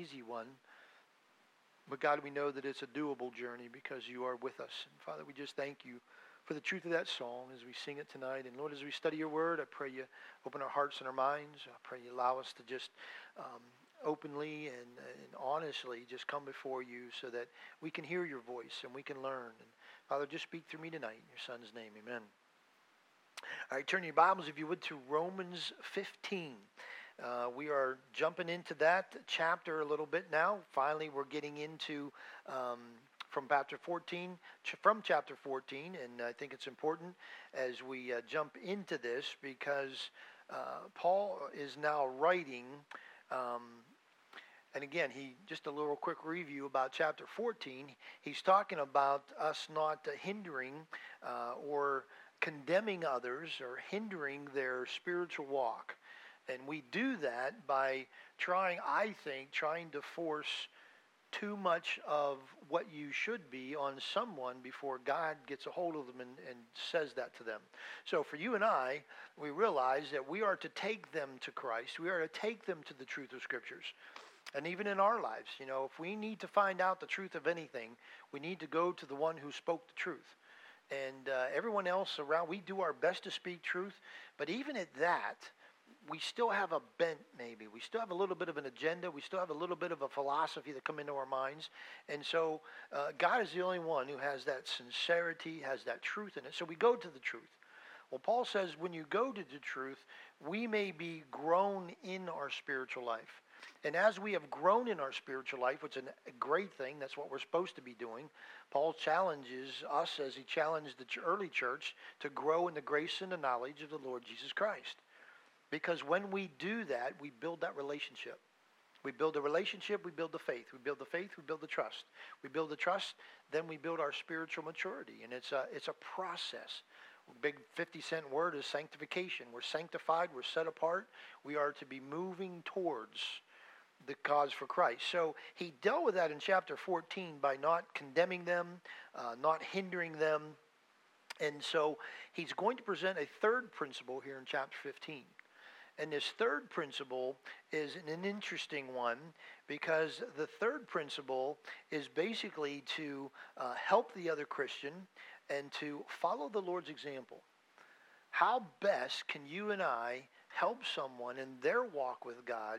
easy one. But God, we know that it's a doable journey because you are with us. And Father, we just thank you for the truth of that song as we sing it tonight. And Lord, as we study your word, I pray you open our hearts and our minds. I pray you allow us to just openly and honestly just come before you so that we can hear your voice and we can learn. And Father, just speak through me tonight in your Son's name. Amen. All right, turn your Bibles, if you would, to Romans 15. We are jumping into that chapter a little bit now. Finally, we're getting into from chapter 14, and I think it's important as we jump into this because Paul is now writing, and again, just a little quick review about chapter 14. He's talking about us not hindering or condemning others or hindering their spiritual walk. And we do that by trying to force too much of what you should be on someone before God gets a hold of them and says that to them. So for you and I, we realize that we are to take them to Christ. We are to take them to the truth of Scriptures. And even in our lives, if we need to find out the truth of anything, we need to go to the one who spoke the truth. And everyone else around, we do our best to speak truth. But even at that, we still have a bent maybe. We still have a little bit of an agenda. We still have a little bit of a philosophy that come into our minds. And so God is the only one who has that sincerity, has that truth in it. So we go to the truth. Well, Paul says when you go to the truth, we may be grown in our spiritual life. And as we have grown in our spiritual life, which is a great thing, that's what we're supposed to be doing, Paul challenges us as he challenged the early church to grow in the grace and the knowledge of the Lord Jesus Christ. Because when we do that, we build that relationship. We build the relationship, we build the faith. We build the faith, we build the trust. We build the trust, then we build our spiritual maturity. And it's a process. A big 50-cent word is sanctification. We're sanctified, we're set apart. We are to be moving towards the cause for Christ. So he dealt with that in chapter 14 by not condemning them, not hindering them. And so he's going to present a third principle here in chapter 15. And this third principle is an interesting one because the third principle is basically to help the other Christian and to follow the Lord's example. How best can you and I help someone in their walk with God,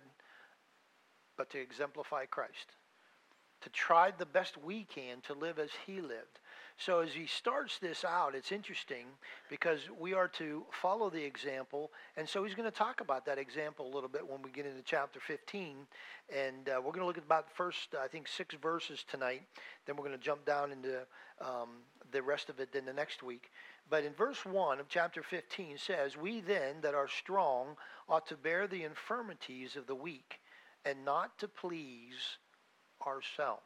but to exemplify Christ? To try the best we can to live as he lived. So as he starts this out, it's interesting because we are to follow the example. And so he's going to talk about that example a little bit when we get into chapter 15. And we're going to look at about the first, 6 verses tonight. Then we're going to jump down into the rest of it in the next week. But in verse 1 of chapter 15 says, "We then that are strong ought to bear the infirmities of the weak and not to please ourselves."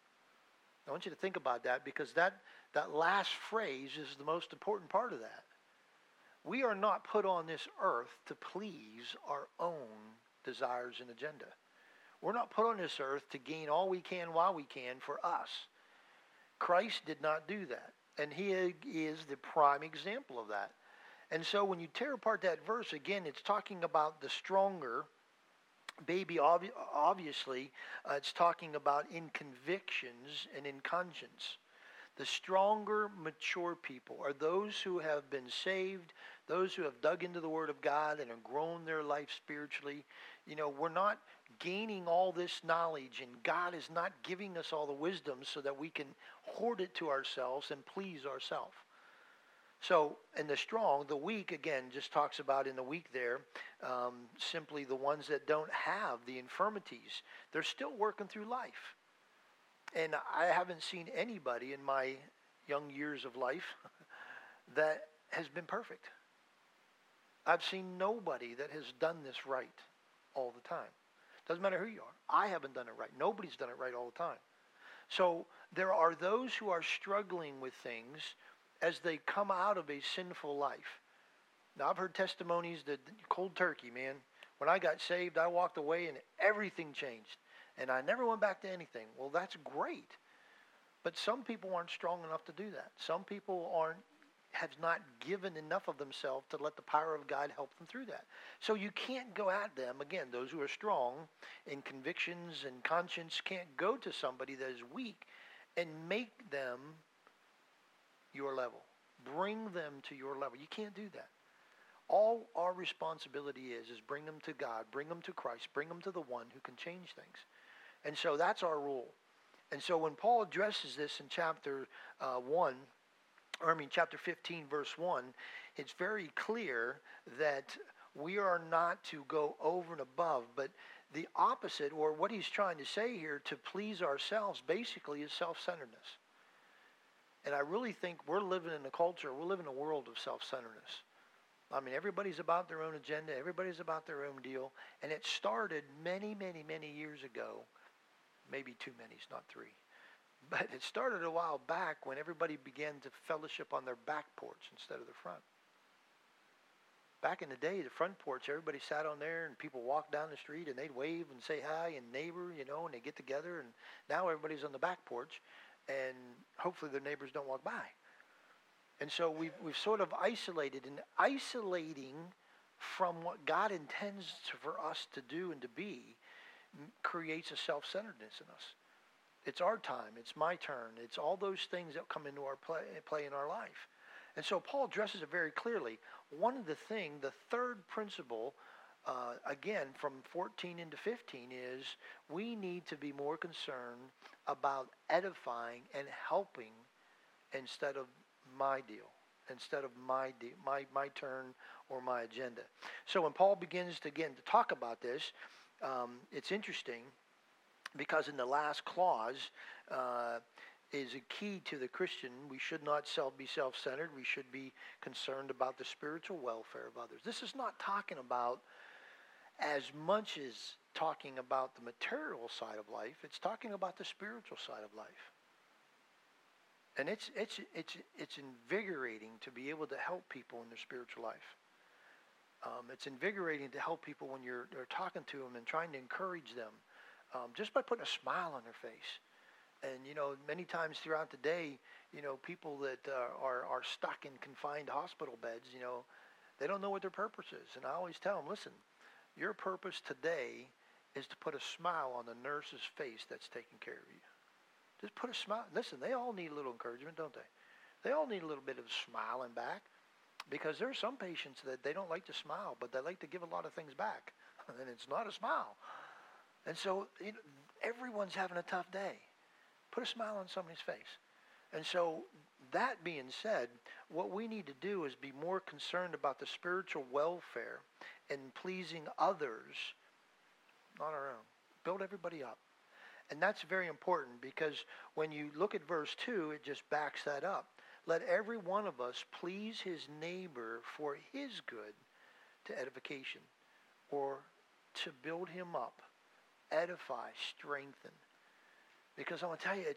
I want you to think about that because that last phrase is the most important part of that. We are not put on this earth to please our own desires and agenda. We're not put on this earth to gain all we can while we can for us. Christ did not do that. And he is the prime example of that. And so when you tear apart that verse, again, it's talking about the stronger baby. Obviously, it's talking about in convictions and in conscience. The stronger, mature people are those who have been saved, those who have dug into the Word of God and have grown their life spiritually. We're not gaining all this knowledge, and God is not giving us all the wisdom so that we can hoard it to ourselves and please ourselves. So, in the strong, the weak, again, just talks about in the weak there, simply the ones that don't have the infirmities. They're still working through life. And I haven't seen anybody in my young years of life that has been perfect. I've seen nobody that has done this right all the time. Doesn't matter who you are. I haven't done it right. Nobody's done it right all the time. So there are those who are struggling with things as they come out of a sinful life. Now, I've heard testimonies that cold turkey, man. When I got saved, I walked away and everything changed. And I never went back to anything. Well, that's great. But some people aren't strong enough to do that. Some people aren't have not given enough of themselves to let the power of God help them through that. So you can't go at them. Again, those who are strong in convictions and conscience can't go to somebody that is weak and make them your level. Bring them to your level. You can't do that. All our responsibility is bring them to God, bring them to Christ, bring them to the one who can change things. And so that's our rule. And so when Paul addresses this in chapter 15, verse 1, it's very clear that we are not to go over and above, but the opposite, or what he's trying to say here, to please ourselves, basically is self-centeredness. And I really think we're living in a culture, we're living in a world of self-centeredness. I mean, everybody's about their own agenda, everybody's about their own deal, and it started many, many, many years ago. Maybe too many, it's not 3. But it started a while back when everybody began to fellowship on their back porch instead of the front. Back in the day, the front porch, everybody sat on there and people walked down the street and they'd wave and say hi and neighbor, and they get together. And now everybody's on the back porch and hopefully their neighbors don't walk by. And so we've sort of isolated, and isolating from what God intends for us to do and to be creates a self-centeredness in us. It's our time. It's my turn. It's all those things that come into our play in our life. And so Paul addresses it very clearly. The third principle, again, from 14 into 15, is we need to be more concerned about edifying and helping instead of my deal, instead of my turn or my agenda. So when Paul begins to talk about this, it's interesting because in the last clause is a key to the Christian. We should not be self-centered. We should be concerned about the spiritual welfare of others. This is not talking about as much as talking about the material side of life. It's talking about the spiritual side of life. And it's invigorating to be able to help people in their spiritual life. It's invigorating to help people when you're talking to them and trying to encourage them, just by putting a smile on their face. And many times throughout the day, people that are stuck in confined hospital beds, they don't know what their purpose is. And I always tell them, listen, your purpose today is to put a smile on the nurse's face that's taking care of you. Just put a smile. Listen, they all need a little encouragement, don't they? They all need a little bit of smiling back, because there are some patients that they don't like to smile, but they like to give a lot of things back, and it's not a smile. And so everyone's having a tough day. Put a smile on somebody's face. And so that being said, what we need to do is be more concerned about the spiritual welfare and pleasing others, not our own. Build everybody up. And that's very important, because when you look at verse 2, it just backs that up. Let every one of us please his neighbor for his good, to edification, or to build him up, edify, strengthen. Because I want to tell you,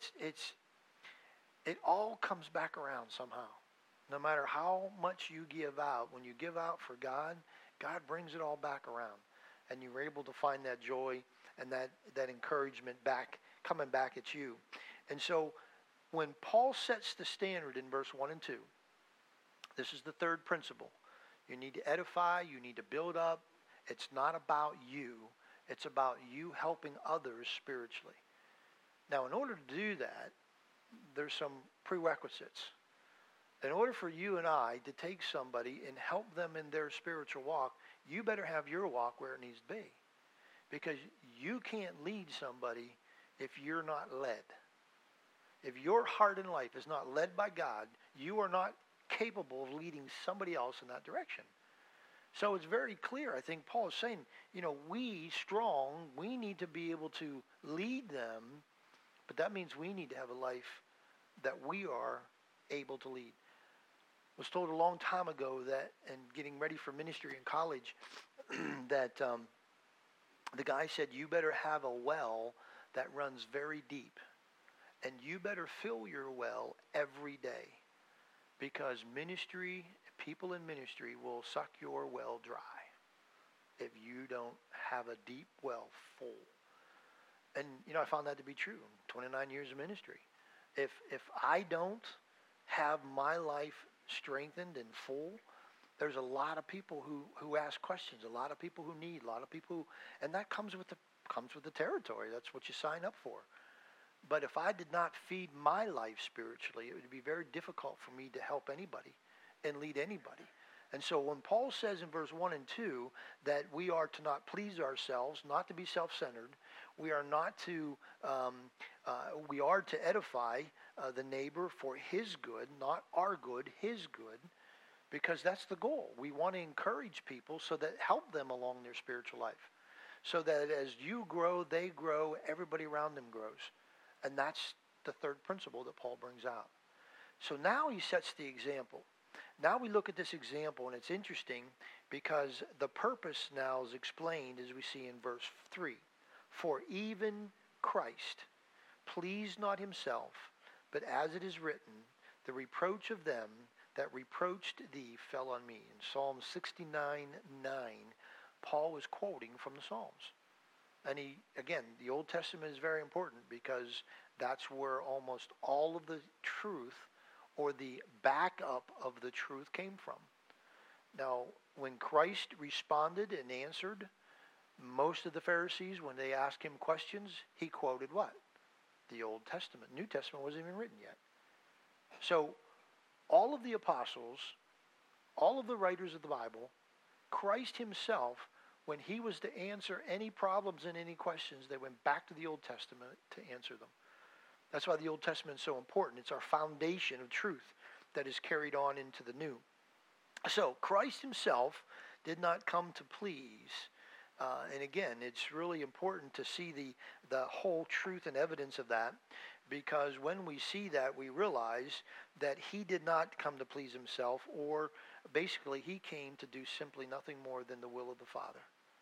it all comes back around somehow. No matter how much you give out, when you give out for God, God brings it all back around. And you're able to find that joy and that encouragement coming back at you. And so when Paul sets the standard in verse 1 and 2, this is the third principle. You need to edify, you need to build up. It's not about you. It's about you helping others spiritually. Now, in order to do that, there's some prerequisites. In order for you and I to take somebody and help them in their spiritual walk, you better have your walk where it needs to be. Because you can't lead somebody if you're not led. If your heart and life is not led by God, you are not capable of leading somebody else in that direction. So it's very clear. I think Paul is saying, we strong, we need to be able to lead them, but that means we need to have a life that we are able to lead. I was told a long time ago that, and getting ready for ministry in college, that the guy said, you better have a well that runs very deep. And you better fill your well every day, because people in ministry will suck your well dry if you don't have a deep well full. And, I found that to be true in 29 years of ministry. If I don't have my life strengthened and full, there's a lot of people who ask questions, a lot of people who need, a lot of people and that comes with the territory. That's what you sign up for. But if I did not feed my life spiritually, it would be very difficult for me to help anybody and lead anybody. And so when Paul says in verse 1 and 2 that we are to not please ourselves, not to be self-centered, we are not to, we are to edify the neighbor for his good, not our good, his good, because that's the goal. We want to encourage people so that help them along their spiritual life, so that as you grow, they grow, everybody around them grows. And that's the third principle that Paul brings out. So now he sets the example. Now we look at this example, and it's interesting because the purpose now is explained as we see in verse 3. For even Christ pleased not himself, but as it is written, the reproach of them that reproached thee fell on me. In Psalm 69:9, Paul was quoting from the Psalms. And he, again, the Old Testament is very important because that's where almost all of the truth or the backup of the truth came from. Now, when Christ responded and answered, most of the Pharisees, when they asked him questions, he quoted what? The Old Testament. New Testament wasn't even written yet. So, all of the apostles, all of the writers of the Bible, Christ himself, when he was to answer any problems and any questions, they went back to the Old Testament to answer them. That's why the Old Testament is so important. It's our foundation of truth that is carried on into the New. So Christ himself did not come to please. And again, it's really important to see the whole truth and evidence of that, because when we see that, we realize that he did not come to please himself, or basically he came to do simply nothing more than the will of the Father.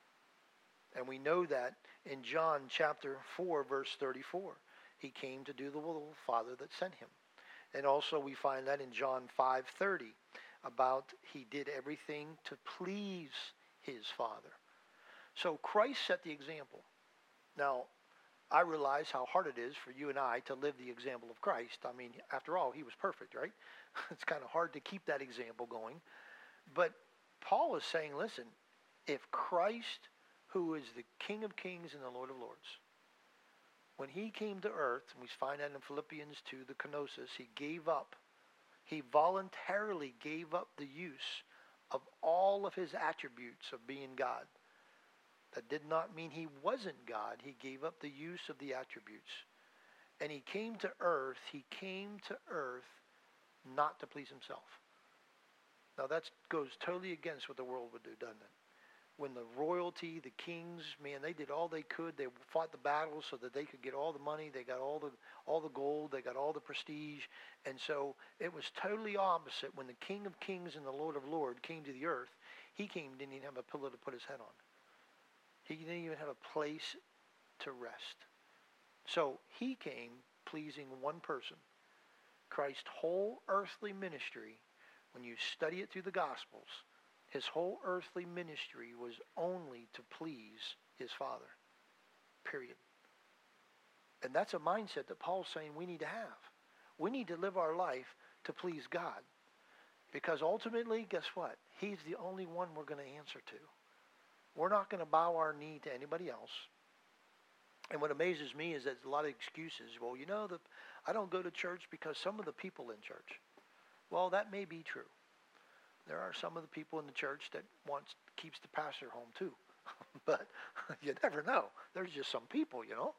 And we know that in John chapter 4, verse 34. He came to do the will of the Father that sent him. And also we find that in John 5:30, about he did everything to please his Father. So Christ set the example. Now, I realize how hard it is for you and I to live the example of Christ. I mean, after all, he was perfect, right? It's kind of hard to keep that example going. But Paul is saying, listen, if Christ, who is the King of Kings and the Lord of Lords, when he came to earth, and we find that in Philippians 2, the kenosis, he voluntarily gave up the use of all of his attributes of being God. That did not mean he wasn't God. He gave up the use of the attributes. And he came to earth not to please himself. Now that goes totally against what the world would do, doesn't it? When the royalty, the kings, man, they did all they could. They fought the battles so that they could get all the money. They got all the gold. They got all the prestige. And so it was totally opposite. When the King of Kings and the Lord of Lords came to the earth, he didn't even have a pillow to put his head on. He didn't even have a place to rest. So he came pleasing one person. Christ's whole earthly ministry, when you study it through the Gospels, his whole earthly ministry was only to please his Father. Period. And that's a mindset that Paul's saying we need to have. We need to live our life to please God. Because ultimately, guess what? He's the only one we're going to answer to. We're not going to bow our knee to anybody else. And what amazes me is that there's a lot of excuses. Well, I don't go to church because some of the people in church. Well, that may be true. There are some of the people in the church that keeps the pastor home too. But you never know. There's just some people,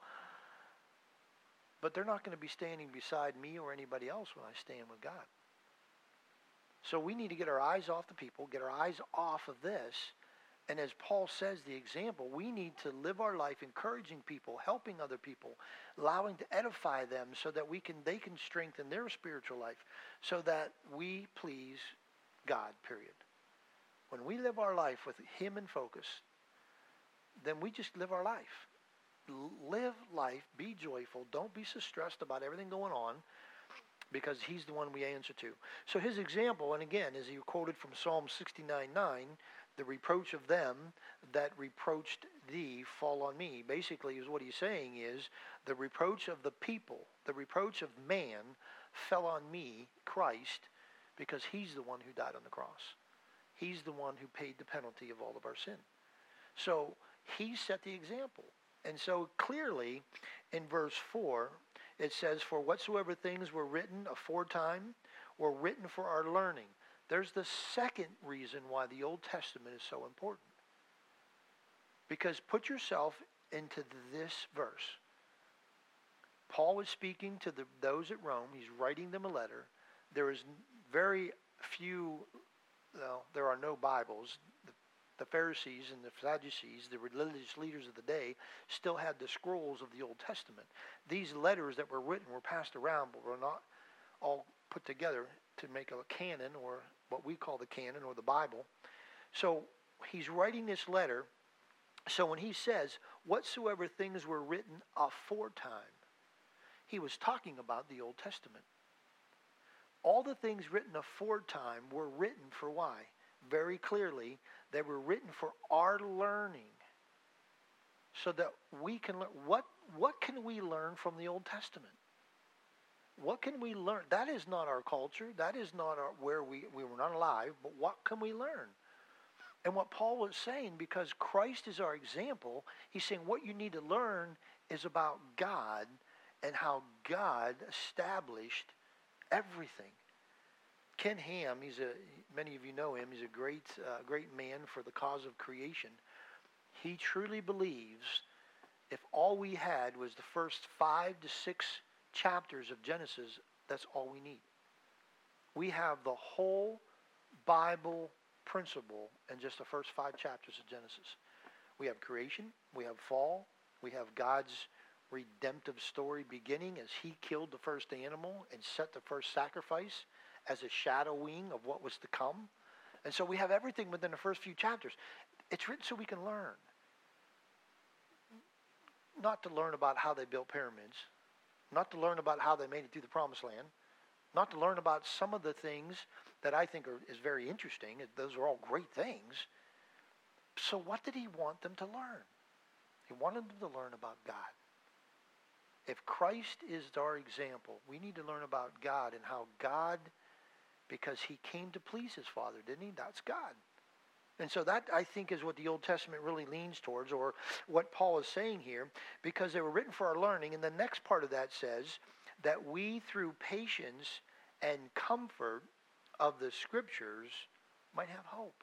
But they're not going to be standing beside me or anybody else when I stand with God. So we need to get our eyes off the people, get our eyes off of this. And as Paul says, the example, we need to live our life encouraging people, helping other people, allowing to edify them so that they can strengthen their spiritual life so that we please God, period. When we live our life with him in focus, then we just live our life. Live life, be joyful, don't be so stressed about everything going on, because he's the one we answer to. So his example, and again, as he quoted from Psalm 69:9, the reproach of them that reproached thee fall on me. Basically, is what he's saying is the reproach of the people, the reproach of man fell on me, Christ, because he's the one who died on the cross. He's the one who paid the penalty of all of our sin. So he set the example. And so clearly in verse 4, it says, for whatsoever things were written aforetime were written for our learning. There's the second reason why the Old Testament is so important. Because put yourself into this verse. Paul was speaking to those at Rome. He's writing them a letter. There is very few, well, there are no Bibles. The Pharisees and the Sadducees, the religious leaders of the day, still had the scrolls of the Old Testament. These letters that were written were passed around, but were not all put together to make a canon, or what we call the canon, or the Bible. So he's writing this letter. So when he says, whatsoever things were written aforetime, he was talking about the Old Testament. All the things written aforetime were written for why? Very clearly, they were written for our learning, so that we can learn. What can we learn from the Old Testament? What can we learn? That is not our culture. That is not where we were not alive. But what can we learn? And what Paul was saying, because Christ is our example, he's saying what you need to learn is about God and how God established everything. Ken Ham, many of you know him, he's a great man for the cause of creation. He truly believes if all we had was the first 5 to 6 chapters of Genesis, that's all we need. We have the whole Bible principle in just the first 5 chapters of Genesis. We have creation, we have fall, we have God's redemptive story beginning as he killed the first animal and set the first sacrifice as a shadowing of what was to come. And so we have everything within the first few chapters. It's written so we can learn. Not to learn about how they built pyramids, not to learn about how they made it through the promised land, not to learn about some of the things that I think is very interesting. Those are all great things. So what did he want them to learn? He wanted them to learn about God. If Christ is our example, we need to learn about God and how God, because he came to please his Father, didn't he? That's God. And so that, I think, is what the Old Testament really leans towards, or what Paul is saying here, because they were written for our learning. And the next part of that says that we, through patience and comfort of the Scriptures, might have hope.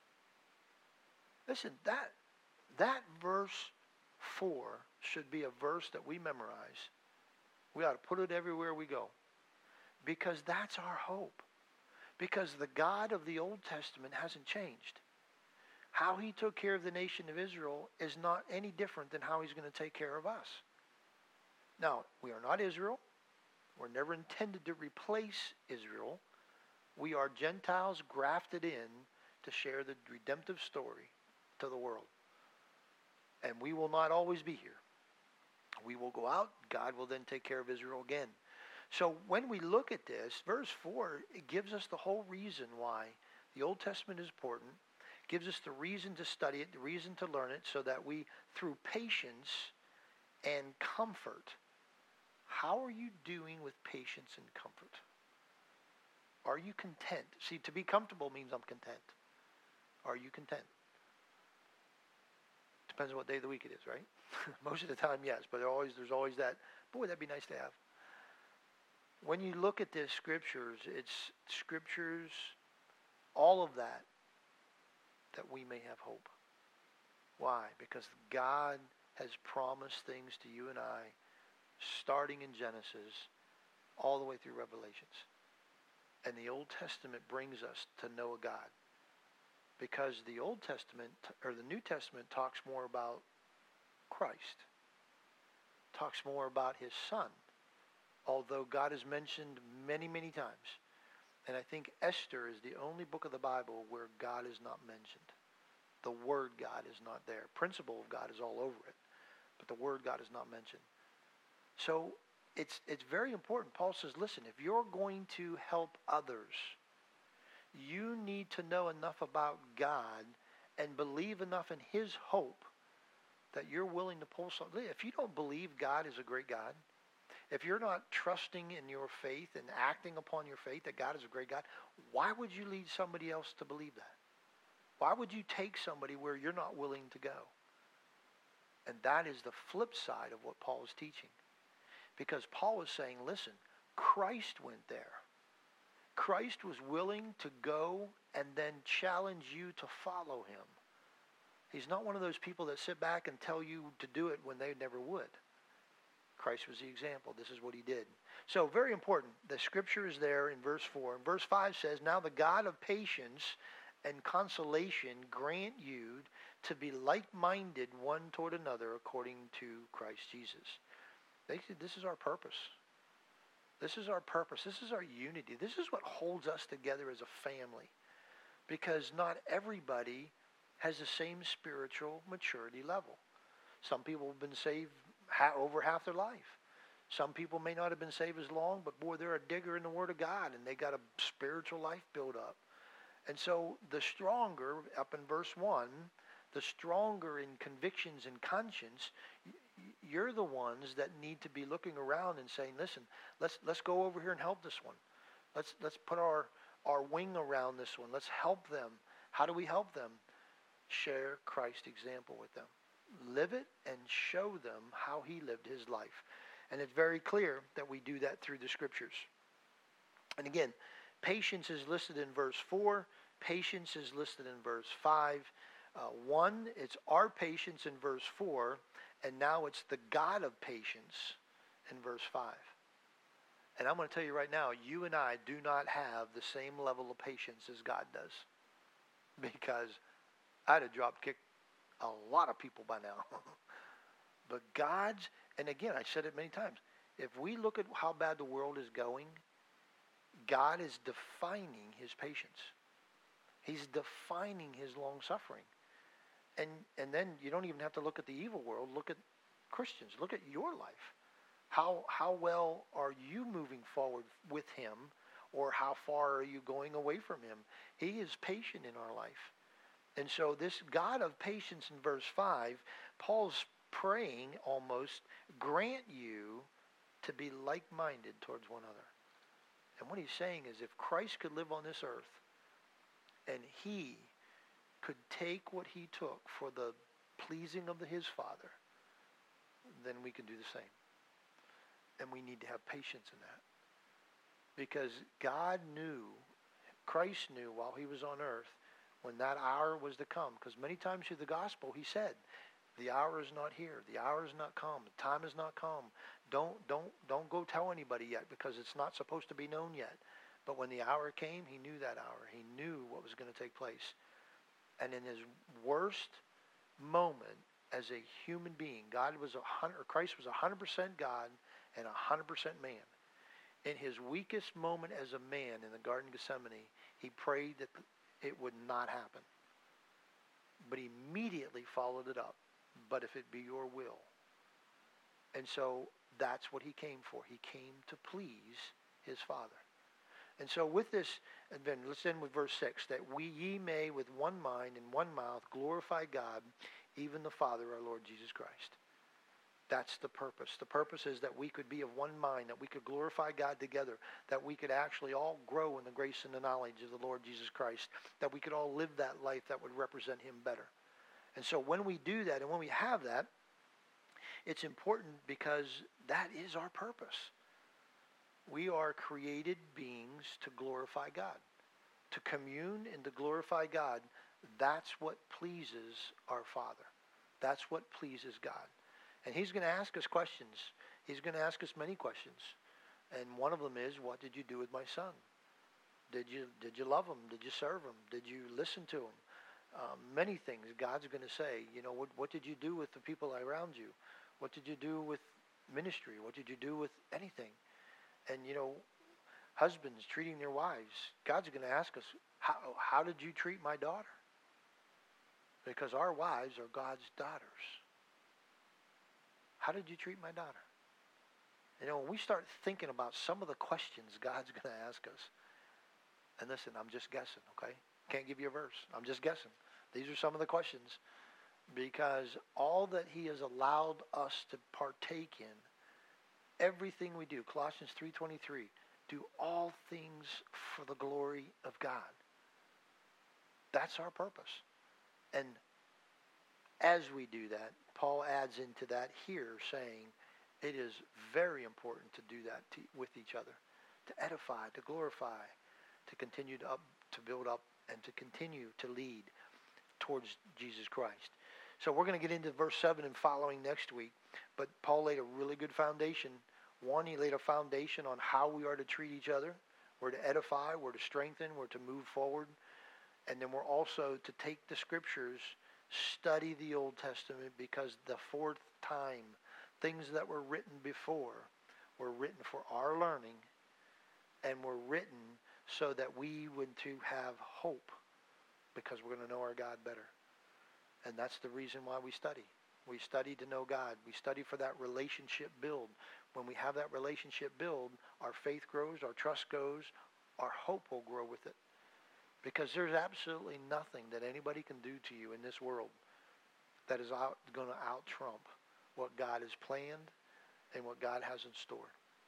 Listen, that verse 4 should be a verse that we memorize. We ought to put it everywhere we go, because that's our hope. Because the God of the Old Testament hasn't changed. How he took care of the nation of Israel is not any different than how he's going to take care of us. Now, we are not Israel. We're never intended to replace Israel. We are Gentiles grafted in to share the redemptive story to the world. And we will not always be here. We will go out. God will then take care of Israel again. So when we look at this, verse 4, it gives us the whole reason why the Old Testament is important. Gives us the reason to study it, the reason to learn it, so that we, through patience and comfort. How are you doing with patience and comfort? Are you content? See, to be comfortable means I'm content. Are you content? Depends on what day of the week it is, right? Most of the time, yes, but there's always that, boy, that'd be nice to have. When you look at the scriptures, it's scriptures, all of that we may have hope. Why? Because God has promised things to you and I, starting in Genesis, all the way through Revelations. And the Old Testament brings us to know a God. Because the Old Testament, or the New Testament, talks more about Christ. Talks more about his Son. Although God is mentioned many, many times. And I think Esther is the only book of the Bible where God is not mentioned. The word God is not there. Principle of God is all over it. But the word God is not mentioned. So it's very important. Paul says, listen, if you're going to help others, you need to know enough about God and believe enough in his hope that you're willing to pull something. If you don't believe God is a great God, if you're not trusting in your faith and acting upon your faith that God is a great God, why would you lead somebody else to believe that? Why would you take somebody where you're not willing to go? And that is the flip side of what Paul is teaching. Because Paul is saying, listen, Christ went there. Christ was willing to go and then challenge you to follow him. He's not one of those people that sit back and tell you to do it when they never would. Christ was the example. This is what he did. So very important. The scripture is there in verse 4. And verse 5 says, now the God of patience and consolation grant you to be like-minded one toward another according to Christ Jesus. This is our purpose. This is our purpose. This is our unity. This is what holds us together as a family. Because not everybody has the same spiritual maturity level. Some people have been saved over half their life. Some people may not have been saved as long, but boy, they're a digger in the Word of God, and they got a spiritual life built up. And so the stronger, up in verse 1, the stronger in convictions and conscience, you're the ones that need to be looking around and saying, listen, let's go over here and help this one. Let's put our wing around this one. Let's help them. How do we help them? Share Christ's example with them. Live it and show them how he lived his life. And it's very clear that we do that through the scriptures. And again, patience is listed in verse 4. Patience is listed in verse 5. It's our patience in verse 4. And now it's the God of patience in verse 5. And I'm going to tell you right now, you and I do not have the same level of patience as God does. Because I'd have drop-kicked a lot of people by now. But God's, and again, I said it many times, if we look at how bad the world is going, God is defining his patience. He's defining his long-suffering. And then you don't even have to look at the evil world. Look at Christians. Look at your life. How well are you moving forward with him, or how far are you going away from him? He is patient in our life. And so this God of patience in verse 5, Paul's praying almost, grant you to be like-minded towards one another. And what he's saying is if Christ could live on this earth and he could take what he took for the pleasing of his Father, then we can do the same. And we need to have patience in that. Because God knew, Christ knew while he was on earth when that hour was to come. Because many times through the gospel he said, the hour is not here. The hour is not come. The time has not come. Don't go tell anybody yet because it's not supposed to be known yet. But when the hour came, he knew that hour. He knew what was going to take place. And in his worst moment as a human being, Christ was 100% God and 100% man. In his weakest moment as a man in the Garden of Gethsemane, he prayed that it would not happen. But he immediately followed it up. But if it be your will. And so that's what he came for. He came to please his Father. And so with this, and then let's end with verse 6, that ye may with one mind and one mouth glorify God, even the Father, our Lord Jesus Christ. That's the purpose. The purpose is that we could be of one mind, that we could glorify God together, that we could actually all grow in the grace and the knowledge of the Lord Jesus Christ, that we could all live that life that would represent him better. And so when we do that and when we have that, it's important because that is our purpose. We are created beings to glorify God, to commune and to glorify God. That's what pleases our Father. That's what pleases God. And he's going to ask us questions. He's going to ask us many questions. And one of them is, what did you do with my son? Did you love him? Did you serve him? Did you listen to him? Many things God's going to say. You know, what did you do with the people around you? What did you do with ministry? What did you do with anything? And, you know, husbands treating their wives. God's going to ask us, how did you treat my daughter? Because our wives are God's daughters. How did you treat my daughter? You know, when we start thinking about some of the questions God's going to ask us, and listen, I'm just guessing, okay? Can't give you a verse. I'm just guessing. These are some of the questions. Because all that he has allowed us to partake in, everything we do, Colossians 3:23, do all things for the glory of God. That's our purpose. And as we do that, Paul adds into that here, saying it is very important to do that with each other, to edify, to glorify, to continue to build up, and to continue to lead towards Jesus Christ. So we're going to get into verse 7 and following next week. But Paul laid a really good foundation. One, he laid a foundation on how we are to treat each other. We're to edify, we're to strengthen, we're to move forward. And then we're also to take the scriptures, study the Old Testament, because the fourth time, things that were written before were written for our learning and were written so that we would to have hope, because we're going to know our God better. And that's the reason why we study. We study to know God. We study for that relationship build. When we have that relationship build, our faith grows, our trust grows, our hope will grow with it. Because there's absolutely nothing that anybody can do to you in this world that is going to out-trump what God has planned and what God has in store.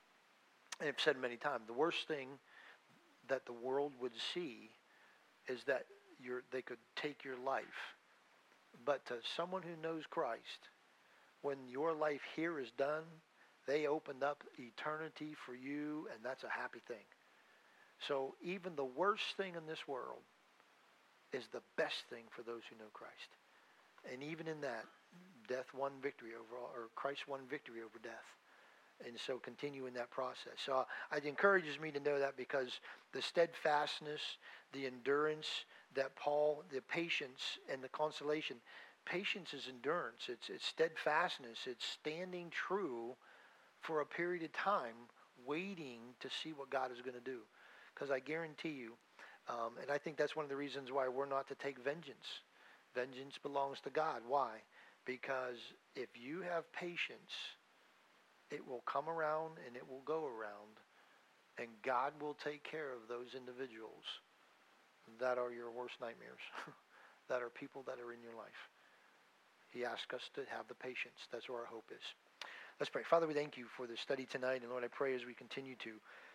And I've said many times, the worst thing that the world would see is that they could take your life. But to someone who knows Christ, when your life here is done, they opened up eternity for you, and that's a happy thing. So even the worst thing in this world is the best thing for those who know Christ. And even in that, death won victory over all, or Christ won victory over death. And so continue in that process. So it encourages me to know that, because the steadfastness, the endurance that Paul, the patience and the consolation, patience is endurance. It's steadfastness. It's standing true for a period of time, waiting to see what God is going to do. Because I guarantee you, and I think that's one of the reasons why we're not to take vengeance. Vengeance belongs to God. Why? Because if you have patience, it will come around and it will go around, and God will take care of those individuals that are your worst nightmares, that are people that are in your life. He asks us to have the patience. That's where our hope is. Let's pray. Father, we thank you for this study tonight, and Lord, I pray as we continue to